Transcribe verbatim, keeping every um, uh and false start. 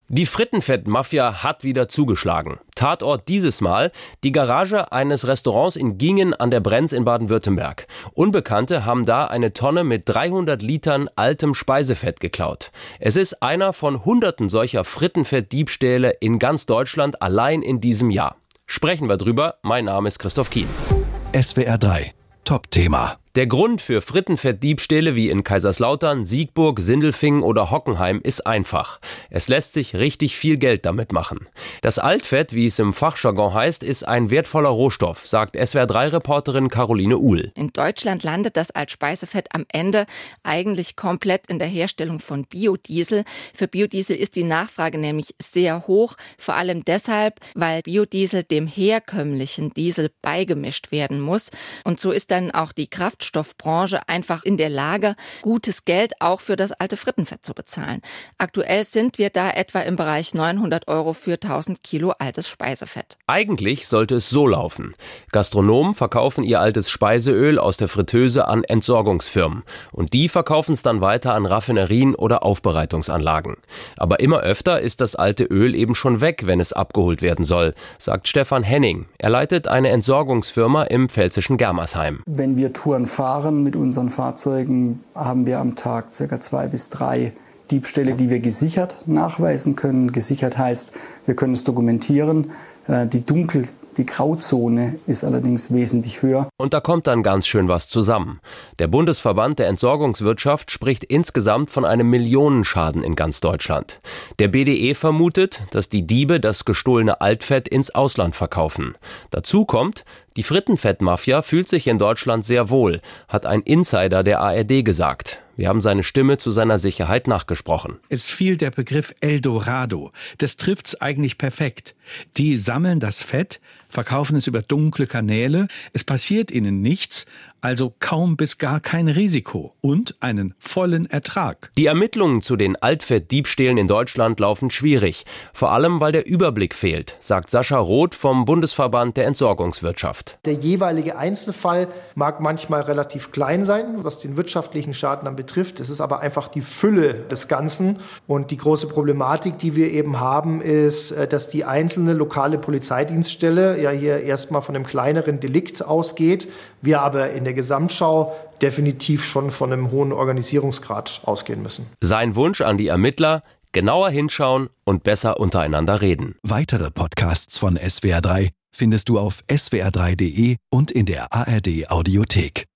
Die Frittenfett-Mafia hat wieder zugeschlagen. Tatort dieses Mal die Garage eines Restaurants in Gingen an der Brenz in Baden-Württemberg. Unbekannte haben da eine Tonne mit dreihundert Litern altem Speisefett geklaut. Es ist einer von hunderten solcher Frittenfett-Diebstähle in ganz Deutschland allein in diesem Jahr. Sprechen wir drüber. Mein Name ist Christoph Kien. S W R drei Top-Thema. Der Grund für Frittenfett-Diebstähle wie in Kaiserslautern, Siegburg, Sindelfingen oder Hockenheim ist einfach. Es lässt sich richtig viel Geld damit machen. Das Altfett, wie es im Fachjargon heißt, ist ein wertvoller Rohstoff, sagt S W R drei Reporterin Caroline Uhl. In Deutschland landet das Altspeisefett am Ende eigentlich komplett in der Herstellung von Biodiesel. Für Biodiesel ist die Nachfrage nämlich sehr hoch, vor allem deshalb, weil Biodiesel dem herkömmlichen Diesel beigemischt werden muss. Und so ist dann auch die Kraft Kraftstoffbranche einfach in der Lage, gutes Geld auch für das alte Frittenfett zu bezahlen. Aktuell sind wir da etwa im Bereich neunhundert Euro für tausend Kilo altes Speisefett. Eigentlich sollte es so laufen. Gastronomen verkaufen ihr altes Speiseöl aus der Fritteuse an Entsorgungsfirmen. Und die verkaufen es dann weiter an Raffinerien oder Aufbereitungsanlagen. Aber immer öfter ist das alte Öl eben schon weg, wenn es abgeholt werden soll, sagt Stefan Henning. Er leitet eine Entsorgungsfirma im pfälzischen Germersheim. Wenn wir Touren fahren mit unseren Fahrzeugen, haben wir am Tag ca. zwei bis drei Diebstähle, die wir gesichert nachweisen können. Gesichert heißt, wir können es dokumentieren. Die Dunkel, die Grauzone ist allerdings wesentlich höher. Und da kommt dann ganz schön was zusammen. Der Bundesverband der Entsorgungswirtschaft spricht insgesamt von einem Millionenschaden in ganz Deutschland. Der B D E vermutet, dass die Diebe das gestohlene Altfett ins Ausland verkaufen. Dazu kommt, die Frittenfett-Mafia fühlt sich in Deutschland sehr wohl, hat ein Insider der A R D gesagt. Wir haben seine Stimme zu seiner Sicherheit nachgesprochen. Es fiel der Begriff Eldorado. Das trifft's eigentlich perfekt. Die sammeln das Fett, verkaufen es über dunkle Kanäle. Es passiert ihnen nichts, also kaum bis gar kein Risiko und einen vollen Ertrag. Die Ermittlungen zu den Altfett-Diebstählen in Deutschland laufen schwierig. Vor allem, weil der Überblick fehlt, sagt Sascha Roth vom Bundesverband der Entsorgungswirtschaft. Der jeweilige Einzelfall mag manchmal relativ klein sein, was den wirtschaftlichen Schaden dann betrifft. Es ist aber einfach die Fülle des Ganzen. Und die große Problematik, die wir eben haben, ist, dass die einzelne lokale Polizeidienststelle ja hier erstmal von einem kleineren Delikt ausgeht, wir aber in der Gesamtschau definitiv schon von einem hohen Organisierungsgrad ausgehen müssen. Sein Wunsch an die Ermittler: genauer hinschauen und besser untereinander reden. Weitere Podcasts von S W R drei findest du auf s w r drei punkt d e und in der A R D Audiothek.